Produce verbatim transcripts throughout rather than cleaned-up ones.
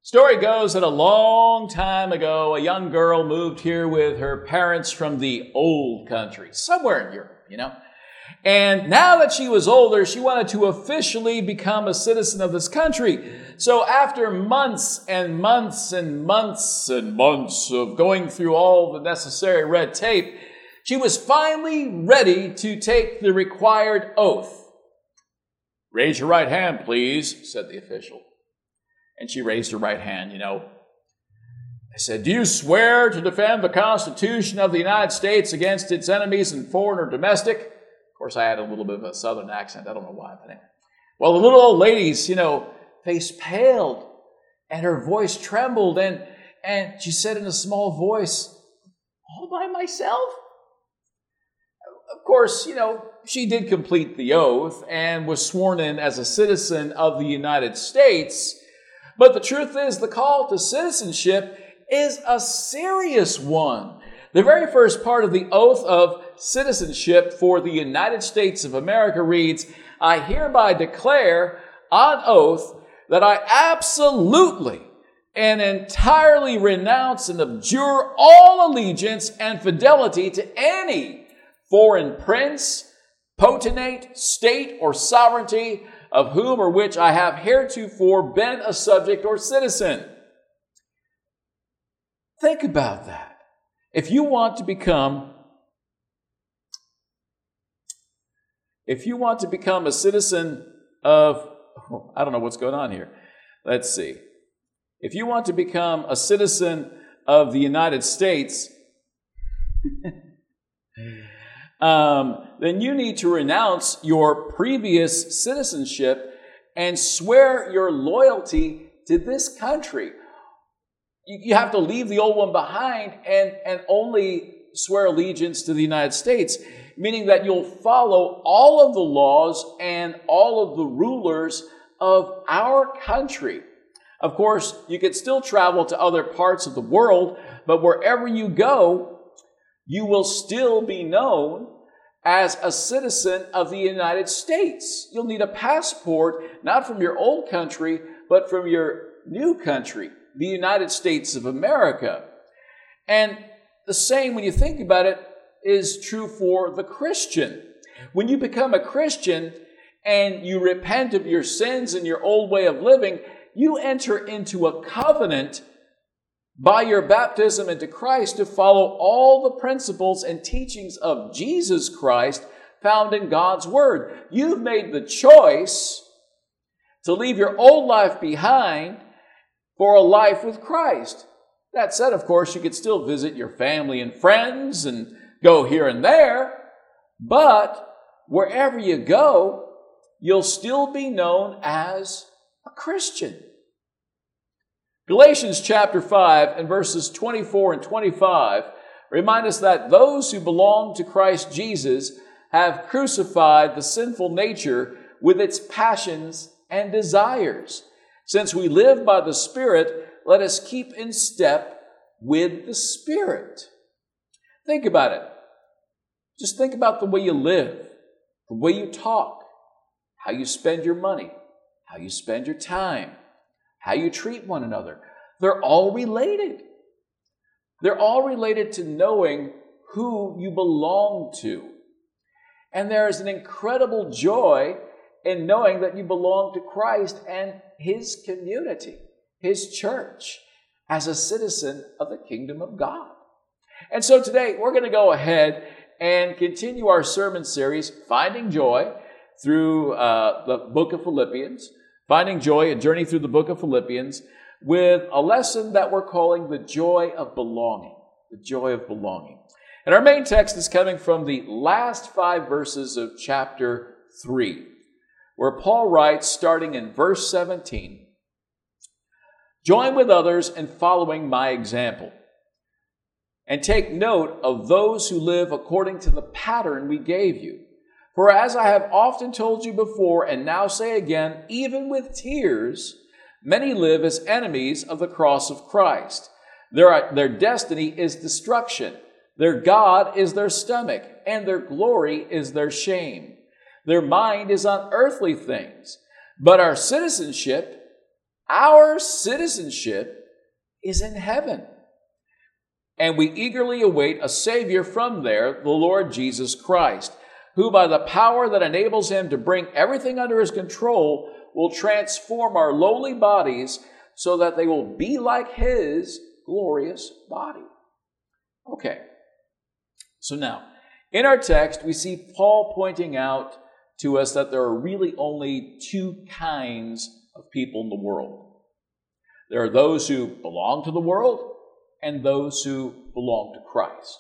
Story goes that a long time ago, a young girl moved here with her parents from the old country, somewhere in Europe, you know. And now that she was older, she wanted to officially become a citizen of this country. So after months and months and months and months of going through all the necessary red tape, she was finally ready to take the required oath. "Raise your right hand, please," said the official. And she raised her right hand, you know. I said, "Do you swear to defend the Constitution of the United States against its enemies in foreign or domestic?" Of course, I had a little bit of a southern accent. I don't know why, but anyway. Well, the little old lady's, you know, face paled and her voice trembled. And, and she said in a small voice, "All by myself?" Of course, you know, she did complete the oath and was sworn in as a citizen of the United States. But the truth is, the call to citizenship is a serious one. The very first part of the oath of citizenship for the United States of America reads, "I hereby declare on oath that I absolutely and entirely renounce and abjure all allegiance and fidelity to any foreign prince, potentate, state, or sovereignty of whom or which I have heretofore been a subject or citizen." Think about that. If you want to become, if you want to become a citizen of, oh, I don't know what's going on here. Let's see. If you want to become a citizen of the United States, Um, then you need to renounce your previous citizenship and swear your loyalty to this country. You, you have to leave the old one behind and, and only swear allegiance to the United States, meaning that you'll follow all of the laws and all of the rulers of our country. Of course, you could still travel to other parts of the world, but wherever you go, you will still be known as a citizen of the United States. You'll need a passport, not from your old country, but from your new country, the United States of America. And the same, when you think about it, is true for the Christian. When you become a Christian and you repent of your sins and your old way of living, you enter into a covenant by your baptism into Christ to follow all the principles and teachings of Jesus Christ found in God's Word. You've made the choice to leave your old life behind for a life with Christ. That said, of course, you could still visit your family and friends and go here and there, but wherever you go, you'll still be known as a Christian. Galatians chapter five and verses twenty-four and twenty-five remind us that those who belong to Christ Jesus have crucified the sinful nature with its passions and desires. Since we live by the Spirit, let us keep in step with the Spirit. Think about it. Just think about the way you live, the way you talk, how you spend your money, how you spend your time, how you treat one another. They're all related. They're all related to knowing who you belong to. And there is an incredible joy in knowing that you belong to Christ and His community, His church, as a citizen of the kingdom of God. And so today we're going to go ahead and continue our sermon series, Finding Joy, through uh, the book of Philippians. Finding Joy, a journey through the book of Philippians, with a lesson that we're calling the joy of belonging. The joy of belonging. And our main text is coming from the last five verses of chapter three, where Paul writes, starting in verse seventeen, "Join with others in following my example, and take note of those who live according to the pattern we gave you. For as I have often told you before, and now say again, even with tears, many live as enemies of the cross of Christ. Their, their destiny is destruction. Their God is their stomach, and their glory is their shame. Their mind is on earthly things, but our citizenship, Our citizenship is in heaven. And we eagerly await a Savior from there, the Lord Jesus Christ, who by the power that enables him to bring everything under his control will transform our lowly bodies so that they will be like his glorious body. Okay, so now, in our text, we see Paul pointing out to us that there are really only two kinds of people in the world. There are those who belong to the world and those who belong to Christ.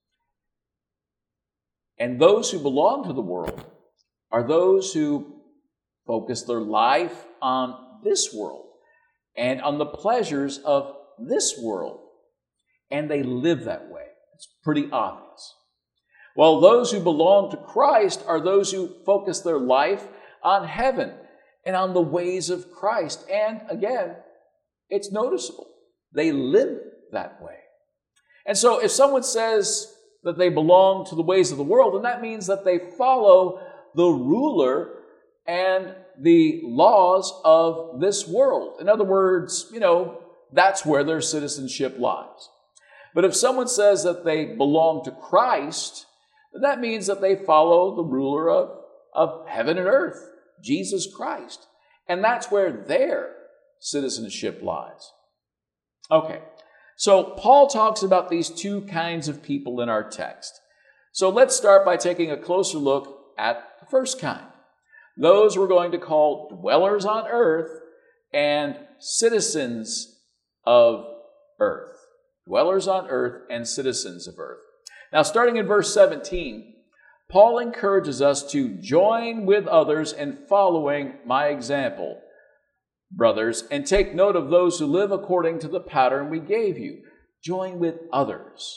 And those who belong to the world are those who focus their life on this world and on the pleasures of this world. And they live that way. It's pretty obvious. While those who belong to Christ are those who focus their life on heaven and on the ways of Christ. And again, it's noticeable. They live that way. And so if someone says that they belong to the ways of the world, then that means that they follow the ruler and the laws of this world. In other words, you know, that's where their citizenship lies. But if someone says that they belong to Christ, then that means that they follow the ruler of, of heaven and earth, Jesus Christ. And that's where their citizenship lies. Okay, so Paul talks about these two kinds of people in our text. So let's start by taking a closer look at the first kind. Those we're going to call dwellers on earth and citizens of earth. Dwellers on earth and citizens of earth. Now, starting in verse seventeen, Paul encourages us to join with others in following my example, brothers, and take note of those who live according to the pattern we gave you. Join with others.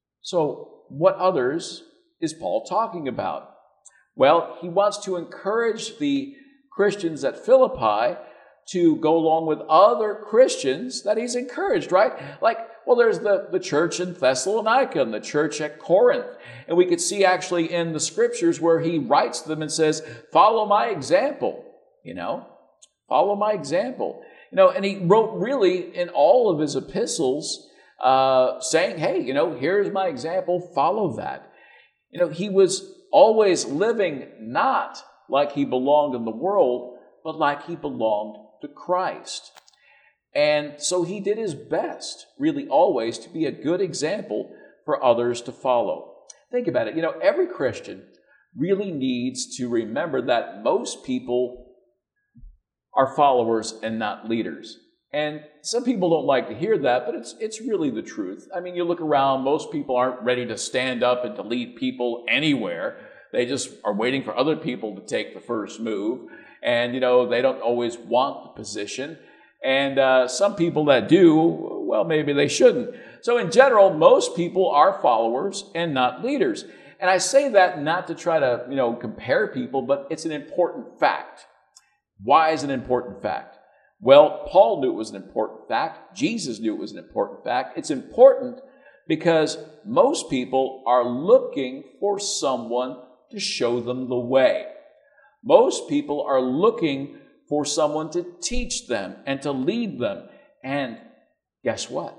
So, what others is Paul talking about? Well, he wants to encourage the Christians at Philippi to go along with other Christians that he's encouraged, right? Like, well, there's the, the church in Thessalonica and the church at Corinth. And we could see actually in the scriptures where he writes them and says, follow my example, you know, follow my example. You know, and he wrote really in all of his epistles uh, saying, hey, you know, here's my example, follow that. You know, he was always living not like he belonged in the world, but like he belonged to Christ. And so he did his best, really always, to be a good example for others to follow. Think about it. You know, every Christian really needs to remember that most people are followers and not leaders. And some people don't like to hear that, but it's it's really the truth. I mean, you look around, most people aren't ready to stand up and to lead people anywhere. They just are waiting for other people to take the first move. And, you know, they don't always want the position. And uh, some people that do, well, maybe they shouldn't. So in general, most people are followers and not leaders. And I say that not to try to, you know, compare people, but it's an important fact. Why is it an important fact? Well, Paul knew it was an important fact. Jesus knew it was an important fact. It's important because most people are looking for someone to show them the way. Most people are looking for someone to teach them and to lead them. And guess what?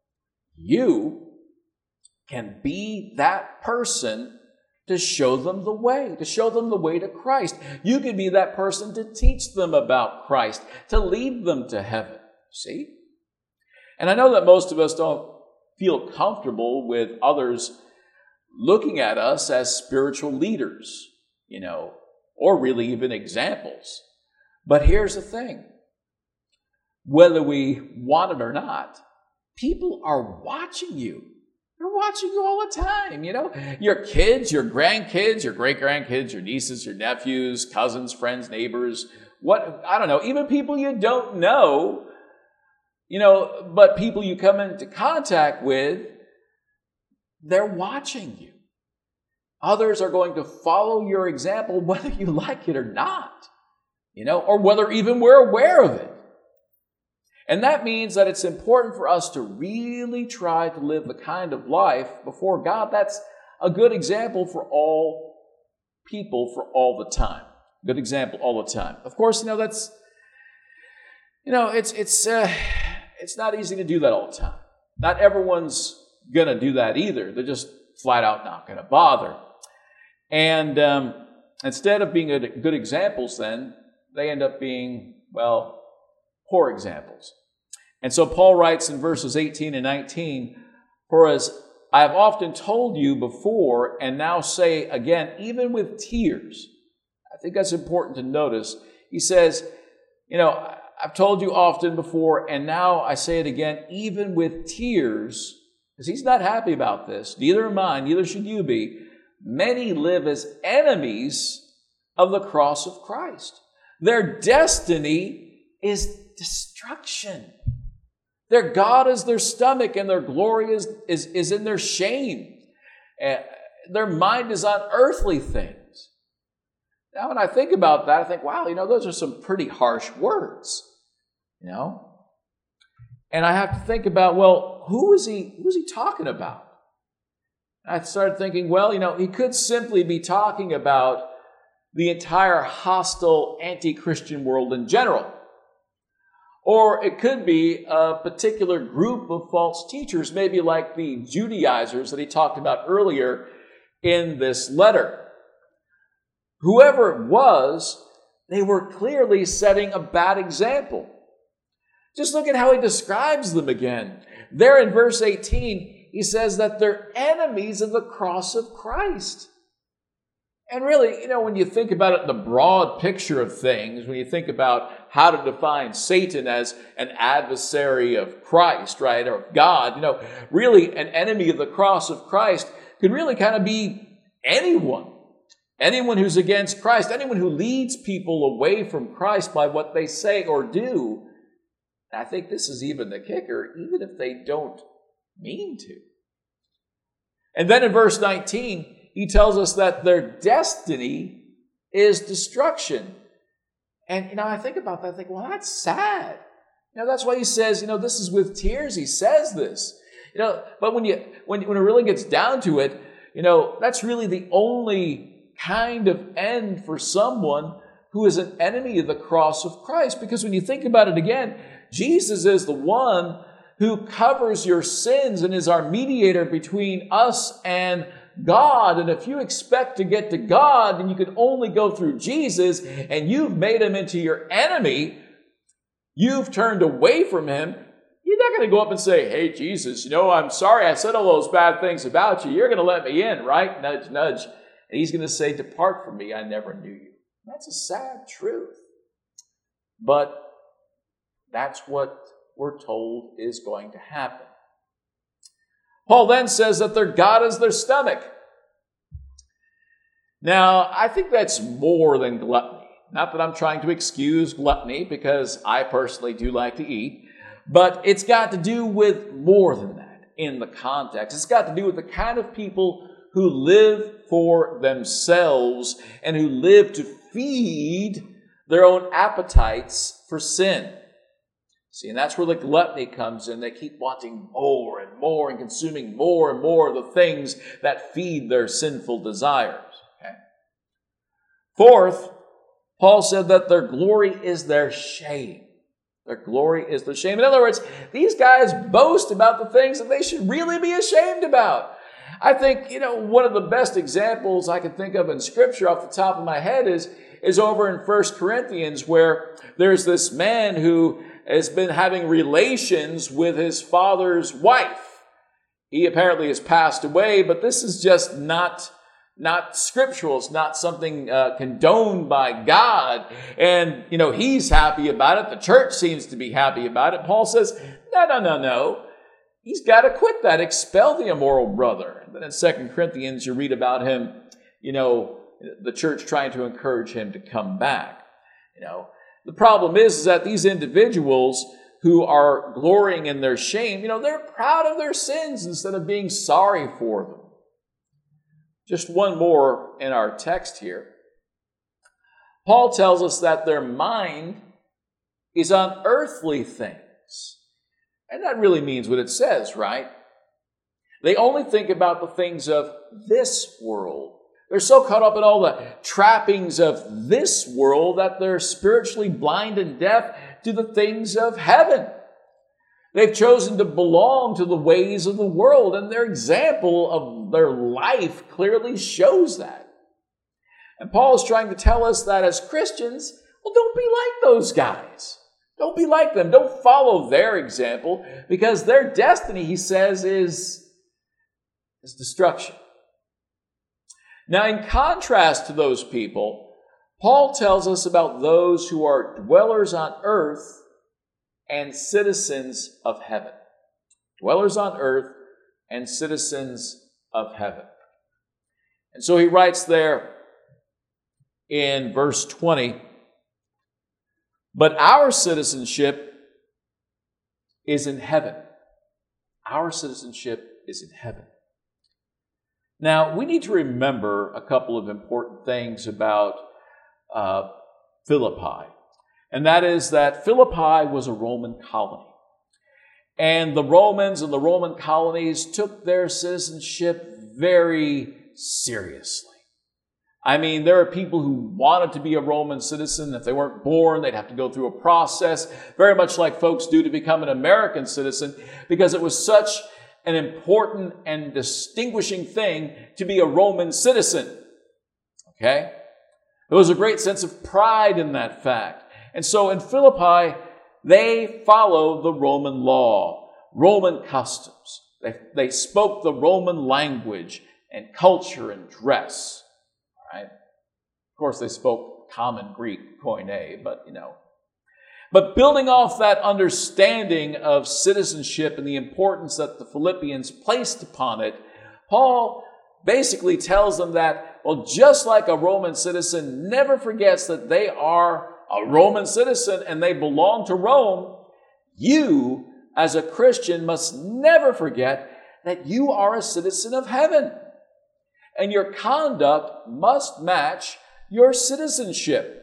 You can be that person to show them the way, to show them the way to Christ. You can be that person to teach them about Christ, to lead them to heaven. See? And I know that most of us don't feel comfortable with others looking at us as spiritual leaders, you know, or really even examples. But here's the thing. Whether we want it or not, people are watching you. They're watching you all the time, you know. Your kids, your grandkids, your great-grandkids, your nieces, your nephews, cousins, friends, neighbors, what, I don't know, even people you don't know, you know, but people you come into contact with, they're watching you. Others are going to follow your example whether you like it or not, you know, or whether even we're aware of it. And that means that it's important for us to really try to live the kind of life before God that's a good example for all people for all the time. Good example all the time. Of course, you know, that's You know, it's it's uh, it's not easy to do that all the time. Not everyone's going to do that either. They're just flat out not going to bother. And um, instead of being good examples, then, they end up being, well, poor examples. And so Paul writes in verses eighteen and nineteen, "For as I have often told you before, and now say again, even with tears." I think that's important to notice. He says, you know, I've told you often before, and now I say it again, even with tears, because he's not happy about this. Neither am I, neither should you be. Many live as enemies of the cross of Christ. Their destiny is destruction. Their God is their stomach, and their glory is, is, is in their shame. Uh, their mind is on earthly things. Now, when I think about that, I think, wow, you know, those are some pretty harsh words, you know? And I have to think about, well, who is he, who is he talking about? I started thinking, well, you know, he could simply be talking about the entire hostile, anti-Christian world in general. Or it could be a particular group of false teachers, maybe like the Judaizers that he talked about earlier in this letter. Whoever it was, they were clearly setting a bad example. Just look at how he describes them again. There in verse eighteen, he says that they're enemies of the cross of Christ. And really, you know, when you think about it, the broad picture of things, when you think about how to define Satan as an adversary of Christ, right, or of God, you know, really an enemy of the cross of Christ could really kind of be anyone. Anyone who's against Christ, anyone who leads people away from Christ by what they say or do. And I think this is even the kicker, even if they don't mean to. And then in verse nineteen, he tells us that their destiny is destruction. And, you know, I think about that, I think, well, that's sad. You know, that's why he says, you know, this is with tears, he says this. You know, but when you when, when it really gets down to it, you know, that's really the only kind of end for someone who is an enemy of the cross of Christ. Because when you think about it again, Jesus is the one who covers your sins and is our mediator between us and God. And if you expect to get to God, then you can only go through Jesus, and you've made him into your enemy. You've turned away from him. You're not going to go up and say, hey, Jesus, you know, I'm sorry I said all those bad things about you. You're going to let me in, right? Nudge, nudge. And he's going to say, depart from me, I never knew you. That's a sad truth. But that's what we're told is going to happen. Paul then says that their God is their stomach. Now, I think that's more than gluttony. Not that I'm trying to excuse gluttony, because I personally do like to eat, but it's got to do with more than that in the context. It's got to do with the kind of people who live for themselves and who live to feed their own appetites for sin. See, and that's where the gluttony comes in. They keep wanting more and more and consuming more and more of the things that feed their sinful desires. Okay? Fourth, Paul said that their glory is their shame. Their glory is their shame. In other words, these guys boast about the things that they should really be ashamed about. I think, you know, one of the best examples I can think of in Scripture off the top of my head is, is over in First Corinthians, where there's this man who has been having relations with his father's wife. He apparently has passed away, but this is just not, not scriptural. It's not something uh, condoned by God. And, you know, he's happy about it. The church seems to be happy about it. Paul says, no, no, no, no. He's got to quit that. Expel the immoral brother. And then in Second Corinthians, you read about him, you know, the church trying to encourage him to come back. You know, the problem is, is that these individuals who are glorying in their shame, you know, they're proud of their sins instead of being sorry for them. Just one more in our text here. Paul tells us that their mind is on earthly things. And that really means what it says, right? They only think about the things of this world. They're so caught up in all the trappings of this world that they're spiritually blind and deaf to the things of heaven. They've chosen to belong to the ways of the world, and their example of their life clearly shows that. And Paul is trying to tell us that as Christians, well, don't be like those guys. Don't be like them. Don't follow their example, because their destiny, he says, is, is destruction. Now, in contrast to those people, Paul tells us about those who are dwellers on earth and citizens of heaven. Dwellers on earth and citizens of heaven. And so he writes there in verse twenty, but our citizenship is in heaven. Our citizenship is in heaven. Now, we need to remember a couple of important things about uh, Philippi. And that is that Philippi was a Roman colony. And the Romans and the Roman colonies took their citizenship very seriously. I mean, there are people who wanted to be a Roman citizen. If they weren't born, they'd have to go through a process, very much like folks do to become an American citizen, because it was such an important and distinguishing thing to be a Roman citizen. Okay? There was a great sense of pride in that fact. And so in Philippi, they followed the Roman law, Roman customs. They, they spoke the Roman language and culture and dress. All right? Of course, they spoke common Greek, koine, but you know. But building off that understanding of citizenship and the importance that the Philippians placed upon it, Paul basically tells them that, well, just like a Roman citizen never forgets that they are a Roman citizen and they belong to Rome, you, as a Christian, must never forget that you are a citizen of heaven. And your conduct must match your citizenship.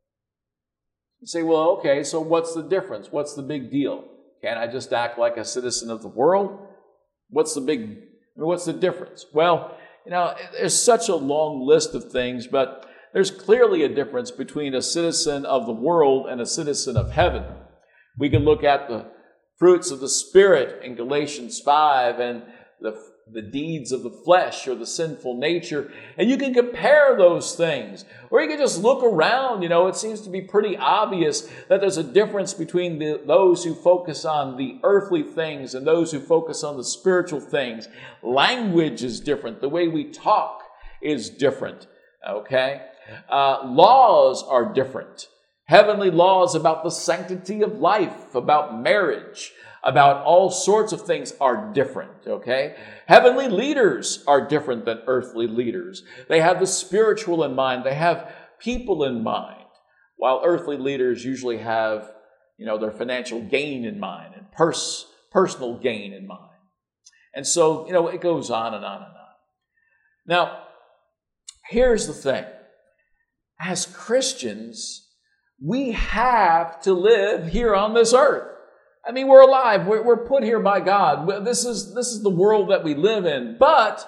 You say, well, okay, so what's the difference? What's the big deal? Can't I just act like a citizen of the world? What's the big, I mean, what's the difference? Well, you know, there's such a long list of things, but there's clearly a difference between a citizen of the world and a citizen of heaven. We can look at the fruits of the Spirit in Galatians five and the the deeds of the flesh or the sinful nature. And you can compare those things. Or you can just look around. You know, it seems to be pretty obvious that there's a difference between the, those who focus on the earthly things and those who focus on the spiritual things. Language is different. The way we talk is different. Okay? Uh, laws are different. Heavenly laws about the sanctity of life, about marriage, about all sorts of things are different, okay? Heavenly leaders are different than earthly leaders. They have the spiritual in mind. They have people in mind, while earthly leaders usually have, you know, their financial gain in mind and pers- personal gain in mind. And so, you know, it goes on and on and on. Now, here's the thing. As Christians, we have to live here on this earth. I mean, we're alive. We're, we're put here by God. This is, this is the world that we live in. But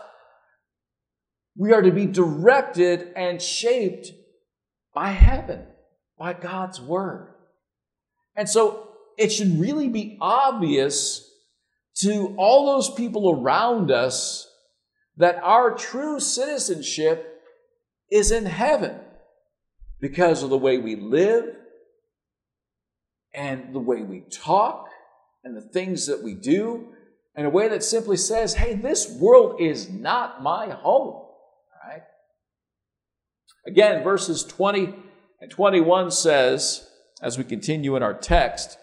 we are to be directed and shaped by heaven, by God's word. And so it should really be obvious to all those people around us that our true citizenship is in heaven because of the way we live and the way we talk and the things that we do in a way that simply says, hey, this world is not my home. All right? Again, verses twenty and twenty-one says, as we continue in our text,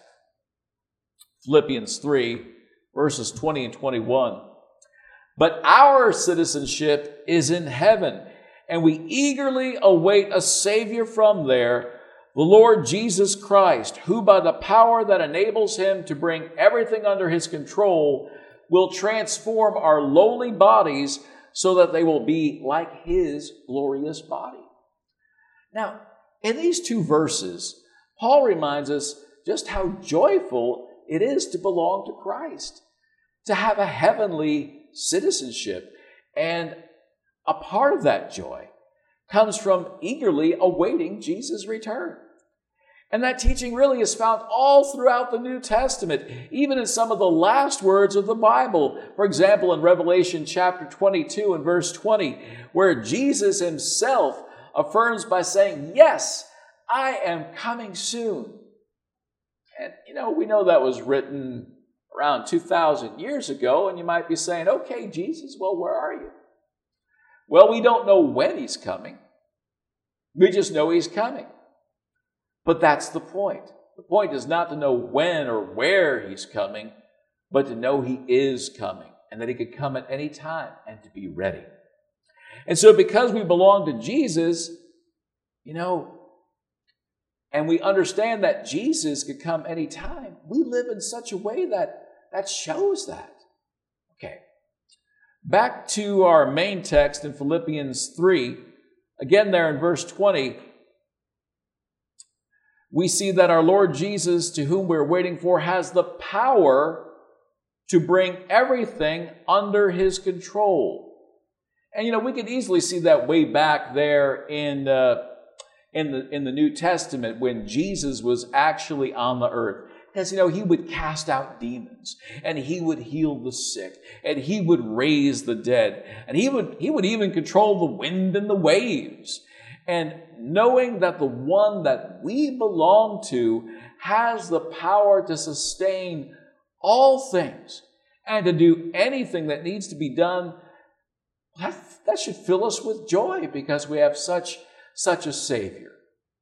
Philippians three, verses twenty and twenty-one, but our citizenship is in heaven, and we eagerly await a Savior from there, the Lord Jesus Christ, who by the power that enables him to bring everything under his control will transform our lowly bodies so that they will be like his glorious body. Now, in these two verses, Paul reminds us just how joyful it is to belong to Christ, to have a heavenly citizenship. And a part of that joy comes from eagerly awaiting Jesus' return. And that teaching really is found all throughout the New Testament, even in some of the last words of the Bible. For example, in Revelation chapter twenty-two and verse twenty, where Jesus himself affirms by saying, "Yes, I am coming soon." And, you know, we know that was written around two thousand years ago, and you might be saying, "Okay, Jesus, well, where are you?" Well, we don't know when he's coming. We just know he's coming. But that's the point. The point is not to know when or where he's coming, but to know he is coming and that he could come at any time and to be ready. And so because we belong to Jesus, you know, and we understand that Jesus could come anytime, we live in such a way that that shows that. Okay. Back to our main text in Philippians three, again there in verse twenty, we see that our Lord Jesus, to whom we're waiting for, has the power to bring everything under his control. And, you know, we could easily see that way back there in, uh, in, the, in the New Testament when Jesus was actually on the earth. Because, you know, he would cast out demons, and he would heal the sick, and he would raise the dead, and he would, he would even control the wind and the waves. And knowing that the one that we belong to has the power to sustain all things and to do anything that needs to be done, that, that should fill us with joy because we have such, such a Savior.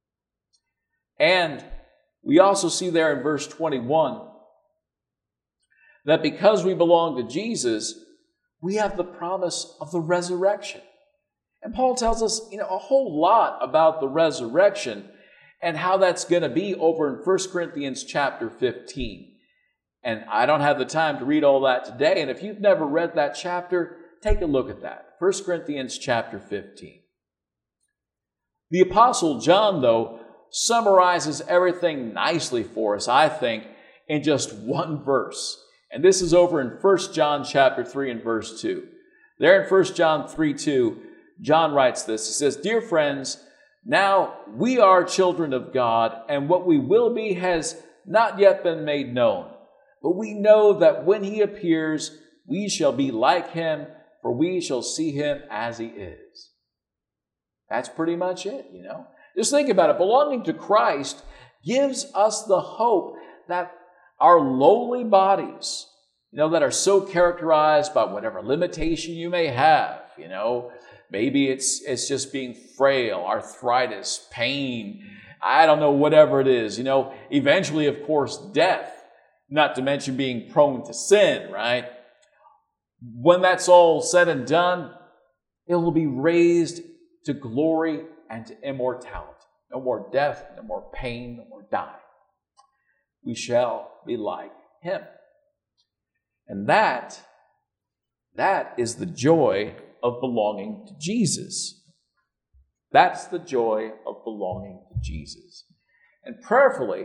And we also see there in verse twenty-one that because we belong to Jesus, we have the promise of the resurrection. And Paul tells us, you know, a whole lot about the resurrection and how that's going to be over in First Corinthians chapter fifteen. And I don't have the time to read all that today. And if you've never read that chapter, take a look at that. First Corinthians chapter fifteen. The Apostle John, though, summarizes everything nicely for us, I think, in just one verse. And this is over in First John chapter three and verse two. There in First John three two, John writes this. He says, "Dear friends, now we are children of God, and what we will be has not yet been made known. But we know that when he appears, we shall be like him, for we shall see him as he is." That's pretty much it, you know. Just think about it. Belonging to Christ gives us the hope that our lowly bodies, you know, that are so characterized by whatever limitation you may have, you know, maybe it's it's just being frail, arthritis, pain, I don't know, whatever it is, you know, eventually, of course, death, not to mention being prone to sin, right? When that's all said and done, it will be raised to glory and to immortality. No more death, no more pain, no more dying. We shall be like him. And that, that is the joy of belonging to Jesus. That's the joy of belonging to Jesus. And prayerfully,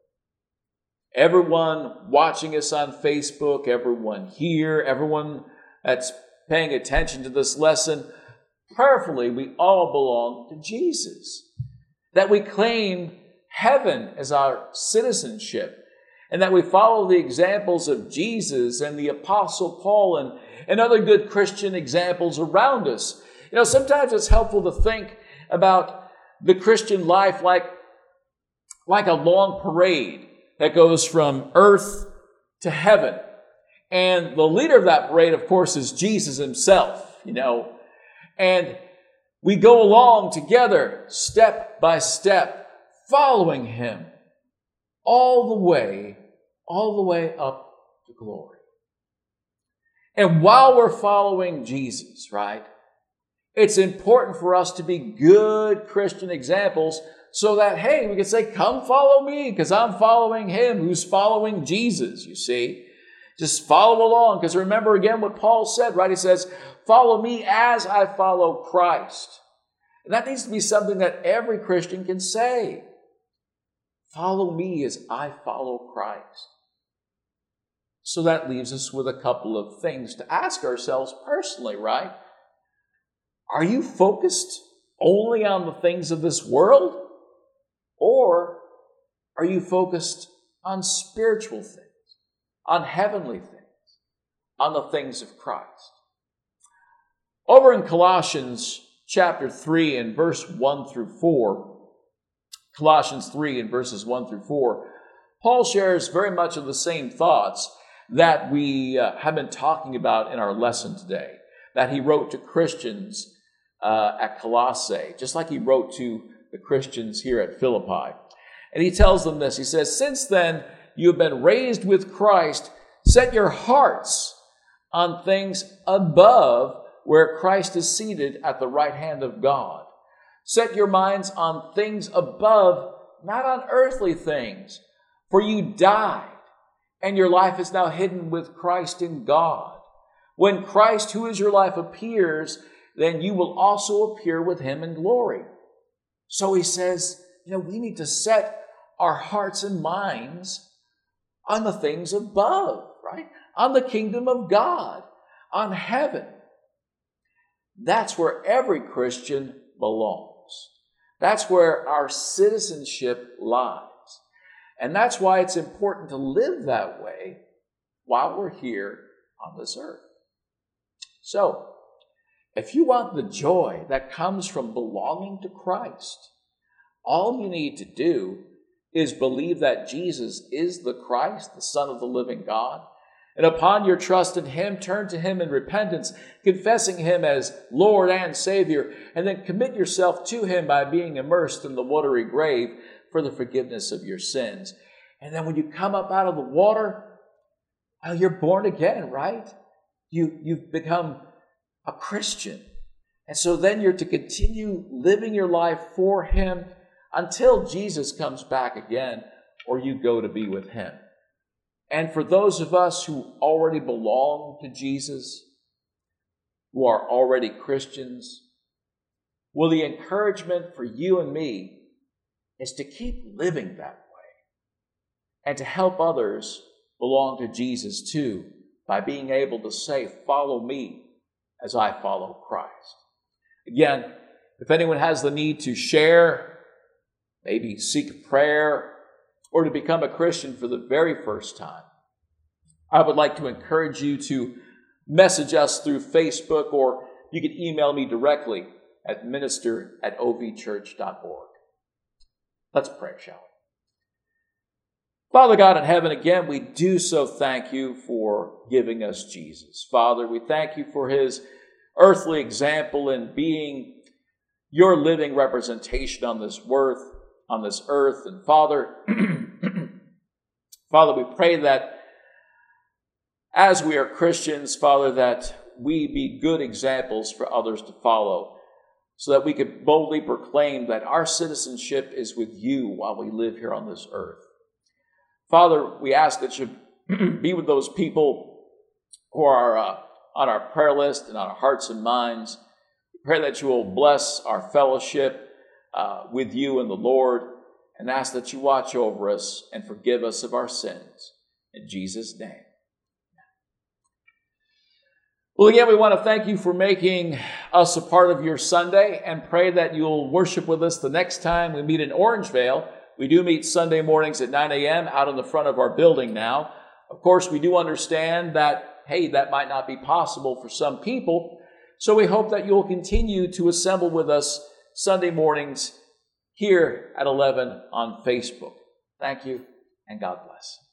everyone watching us on Facebook, everyone here, everyone that's paying attention to this lesson, prayerfully, we all belong to Jesus. That we claim heaven as our citizenship, and that we follow the examples of Jesus and the Apostle Paul and, and other good Christian examples around us. You know, sometimes it's helpful to think about the Christian life like, like a long parade that goes from earth to heaven. And the leader of that parade, of course, is Jesus himself, you know. And we go along together, step by step, following him all the way, all the way up to glory. And while we're following Jesus, right, it's important for us to be good Christian examples so that, hey, we can say, come follow me because I'm following him who's following Jesus, you see. Just follow along because remember again what Paul said, right? He says, follow me as I follow Christ. And that needs to be something that every Christian can say. Follow me as I follow Christ. So that leaves us with a couple of things to ask ourselves personally, right? Are you focused only on the things of this world? Or Are you focused on spiritual things, on heavenly things, on the things of Christ? Over in Colossians chapter three and verse one through four, Colossians three and verses one through four, Paul shares very much of the same thoughts that we uh, have been talking about in our lesson today, that he wrote to Christians uh, at Colossae, just like he wrote to the Christians here at Philippi. And he tells them this. He says, "Since then you have been raised with Christ, set your hearts on things above, where Christ is seated at the right hand of God. Set your minds on things above, not on earthly things. For you died, and your life is now hidden with Christ in God. When Christ, who is your life, appears, then you will also appear with him in glory." So he says, you know, we need to set our hearts and minds on the things above, right? On the kingdom of God, on heaven. That's where every Christian belongs. That's where our citizenship lies. And that's why it's important to live that way while we're here on this earth. So, if you want the joy that comes from belonging to Christ, all you need to do is believe that Jesus is the Christ, the Son of the living God. And upon your trust in him, turn to him in repentance, confessing him as Lord and Savior, and then commit yourself to him by being immersed in the watery grave for the forgiveness of your sins. And then when you come up out of the water, well, you're born again, right? You, you've become a Christian. And so then you're to continue living your life for him until Jesus comes back again or you go to be with him. And for those of us who already belong to Jesus, who are already Christians, well, the encouragement for you and me is to keep living that way and to help others belong to Jesus too by being able to say, "Follow me as I follow Christ." Again, if anyone has the need to share, maybe seek prayer, or to become a Christian for the very first time, I would like to encourage you to message us through Facebook, or you can email me directly at minister at o v church dot org. Let's pray, shall we? Father God in heaven, again, we do so thank you for giving us Jesus. Father, we thank you for his earthly example in being your living representation on this earth, on this earth. And Father, Father, we pray that as we are Christians, Father, that we be good examples for others to follow, so that we could boldly proclaim that our citizenship is with you while we live here on this earth. Father, we ask that you be with those people who are uh, on our prayer list and on our hearts and minds. We pray that you will bless our fellowship uh, with you and the Lord, and ask that you watch over us and forgive us of our sins. In Jesus' name. Well, again, we want to thank you for making us a part of your Sunday, and pray that you'll worship with us the next time we meet in Orangevale. We do meet Sunday mornings at nine a.m. out in the front of our building now. Of course, we do understand that, hey, that might not be possible for some people. So we hope that you'll continue to assemble with us Sunday mornings here at eleven on Facebook. Thank you, and God bless.